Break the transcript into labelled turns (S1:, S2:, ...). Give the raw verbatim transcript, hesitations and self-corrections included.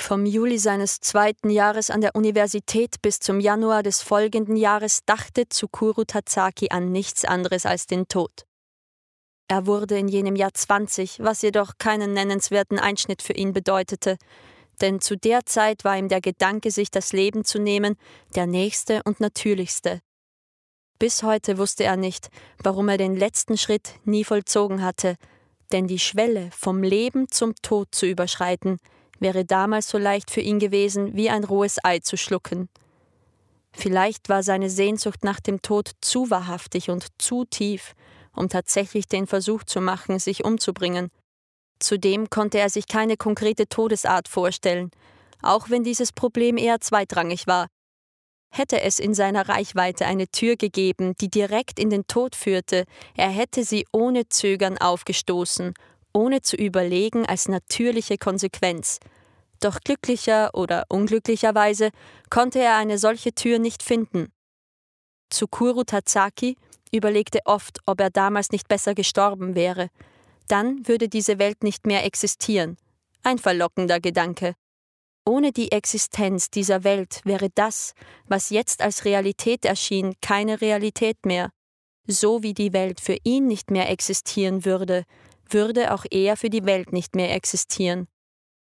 S1: Vom Juli seines zweiten Jahres an der Universität bis zum Januar des folgenden Jahres dachte Tsukuru Tazaki an nichts anderes als den Tod. Er wurde in jenem Jahr zwanzig, was jedoch keinen nennenswerten Einschnitt für ihn bedeutete, denn zu der Zeit war ihm der Gedanke, sich das Leben zu nehmen, der nächste und natürlichste. Bis heute wusste er nicht, warum er den letzten Schritt nie vollzogen hatte, denn die Schwelle vom Leben zum Tod zu überschreiten, wäre damals so leicht für ihn gewesen, wie ein rohes Ei zu schlucken. Vielleicht war seine Sehnsucht nach dem Tod zu wahrhaftig und zu tief, um tatsächlich den Versuch zu machen, sich umzubringen. Zudem konnte er sich keine konkrete Todesart vorstellen, auch wenn dieses Problem eher zweitrangig war. Hätte es in seiner Reichweite eine Tür gegeben, die direkt in den Tod führte, er hätte sie ohne Zögern aufgestoßen, ohne zu überlegen, als natürliche Konsequenz. Doch glücklicher oder unglücklicherweise konnte er eine solche Tür nicht finden. Tsukuru Tazaki überlegte oft, ob er damals nicht besser gestorben wäre. Dann würde diese Welt nicht mehr existieren. Ein verlockender Gedanke. Ohne die Existenz dieser Welt wäre das, was jetzt als Realität erschien, keine Realität mehr. So wie die Welt für ihn nicht mehr existieren würde, würde auch er für die Welt nicht mehr existieren.